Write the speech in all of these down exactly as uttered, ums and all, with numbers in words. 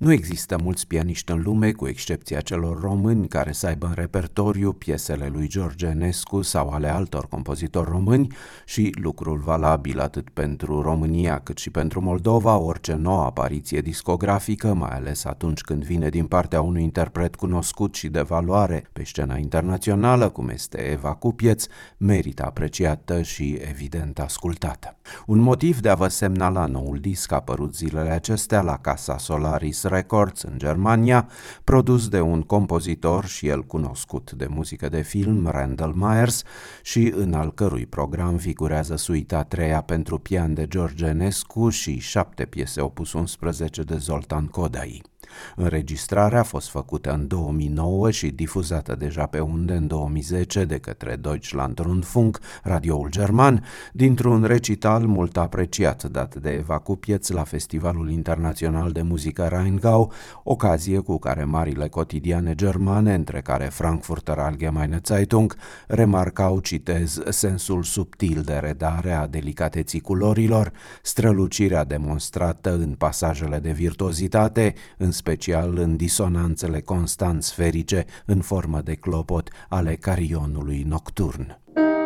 Nu există mulți pianiști în lume, cu excepția celor români, care să aibă în repertoriu piesele lui George Enescu sau ale altor compozitori români și lucrul valabil atât pentru România cât și pentru Moldova, orice nouă apariție discografică, mai ales atunci când vine din partea unui interpret cunoscut și de valoare pe scena internațională, cum este Eva Cupieț, merită apreciată și evident ascultată. Un motiv de a vă semnala noul disc apărut zilele acestea la Casa Solaris Records în Germania, produs de un compozitor și el cunoscut de muzică de film, Randall Myers, și în al cărui program figurează suita a treia pentru pian de George Enescu și șapte piese opus unsprezece de Zoltan Kodály. Înregistrarea a fost făcută în două mii nouă și difuzată deja pe unde în două mii zece de către Deutschlandrundfunk, radioul german, dintr-un recital mult apreciat dat de Eva Cupieț la Festivalul Internațional de Muzică Rheingau, ocazie cu care marile cotidiane germane, între care Frankfurter Allgemeine Zeitung, remarcau, citez, sensul subtil de redare a delicateții culorilor, strălucirea demonstrată în pasajele de virtuozitate, în special în disonanțele constant sferice în formă de clopot ale carionului nocturn.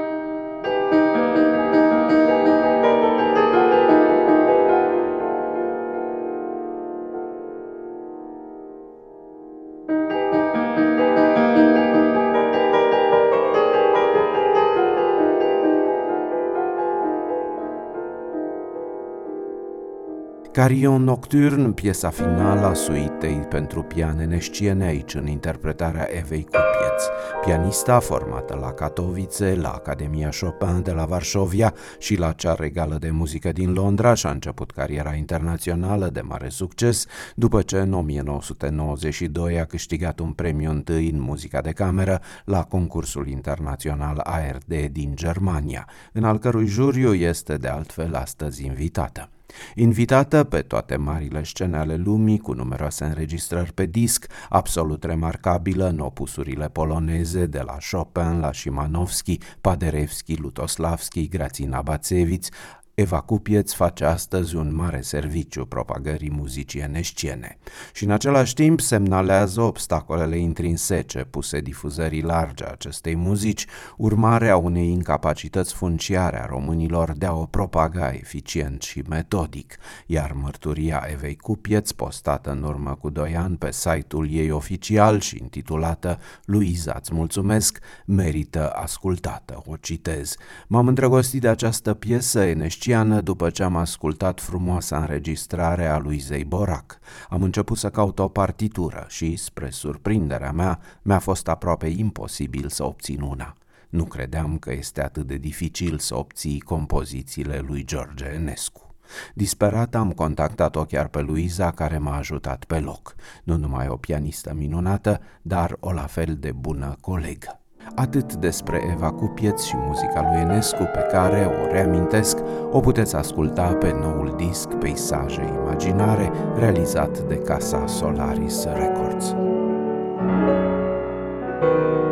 Carillon Nocturne, piesa finală a suitei pentru pian enesciene, aici în interpretarea Evei Cupieț, pianista formată la Katowice, la Academia Chopin de la Varșovia și la cea regală de muzică din Londra, și-a început cariera internațională de mare succes după ce în o mie nouă sute nouăzeci și doi a câștigat un premiu întâi în muzica de cameră la concursul internațional A R D din Germania, în al cărui juriu este de altfel astăzi invitată. Invitată pe toate marile scene ale lumii, cu numeroase înregistrări pe disc, absolut remarcabilă în opusurile poloneze de la Chopin la Szymanowski, Paderewski, Lutosławski, Gracina Bacewicz, Eva Cupieț face astăzi un mare serviciu propagării muzicii enesciene și în același timp semnalează obstacolele intrinsece puse difuzării largi a acestei muzici, urmarea unei incapacități funciare a românilor de a o propaga eficient și metodic, iar mărturia Evei Cupieț, postată în urmă cu doi ani pe site-ul ei oficial și intitulată Luiza, îți mulțumesc, merită ascultată. O citez: M-am îndrăgostit de această piesă enesciană după ce am ascultat frumoasa înregistrare a lui Zeiborac. Am început să caut o partitură și, spre surprinderea mea, mi-a fost aproape imposibil să obțin una. Nu credeam că este atât de dificil să obții compozițiile lui George Enescu. Disperat am contactat-o chiar pe Luiza, care m-a ajutat pe loc. Nu numai o pianistă minunată, dar o la fel de bună colegă. Atât despre Eva Cupieț și muzica lui Enescu, pe care, o reamintesc, o puteți asculta pe noul disc Peisaje Imaginare, realizat de Casa Solaris Records.